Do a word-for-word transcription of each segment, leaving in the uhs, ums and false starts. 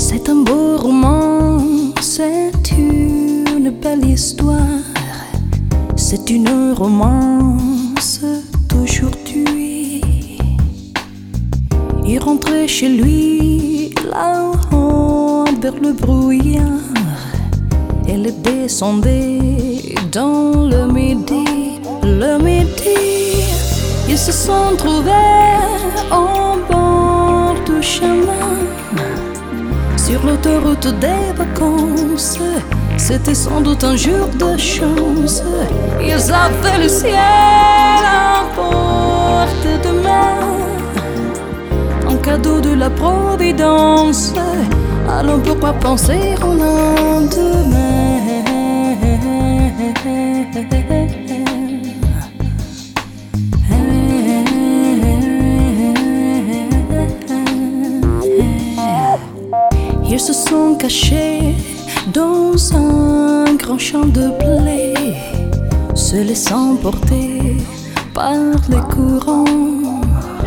C'est un beau roman, c'est une belle histoire, c'est une romance d'aujourd'hui. Il rentrait chez lui là-haut vers le brouillard, elle descendait dans le midi. Le midi, ils se sont trouvés au bord du chemin, sur l'autoroute des vacances. C'était sans doute un jour de chance. Ils avaient le ciel à portée de main, un cadeau de la Providence. Alors pourquoi penser au lendemain? Ils se sont cachés dans un grand champ de blé, se laissant porter par les courants,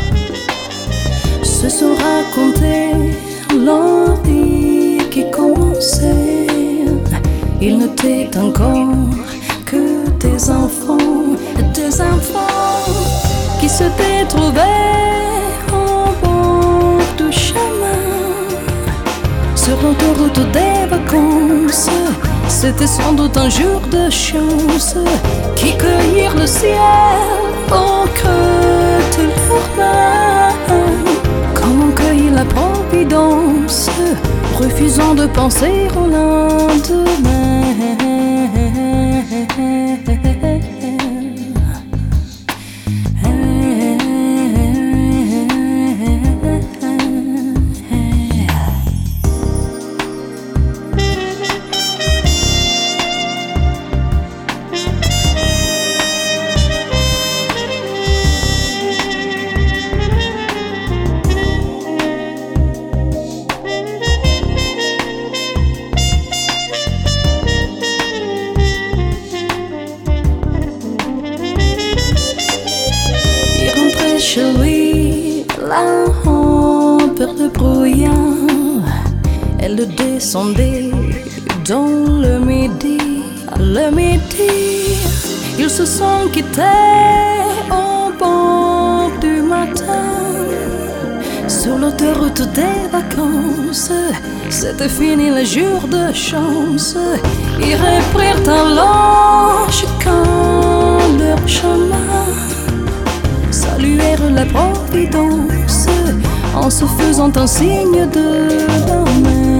se sont racontés leur vie qui commençait. Ils n'étaient encore que des enfants, des enfants qui s'étaient trouvés au bord du chemin, sur l'autoroute des vacances. C'était sans doute un jour de chance, qui cueillirent le ciel au creux de leurs mains, comme on cueille la providence, refusant de penser au lendemain. Chez lui, là-haut vers le brouillard, elle descendait dans le midi. Le midi, ils se sont quittés au bord du matin, sur l'autoroute des vacances. C'était fini le jour de chance. Ils reprirent alors chacun leur chemin, saluèrent la providence en se faisant un signe de la main.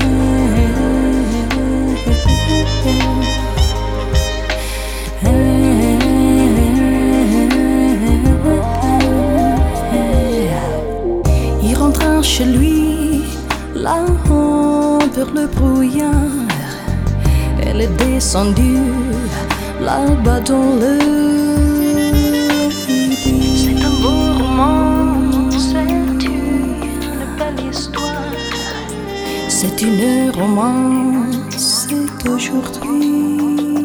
Il rentra chez lui là-haut vers le brouillard, elle est descendue là-bas dans le c'est une romance d'aujourd'hui.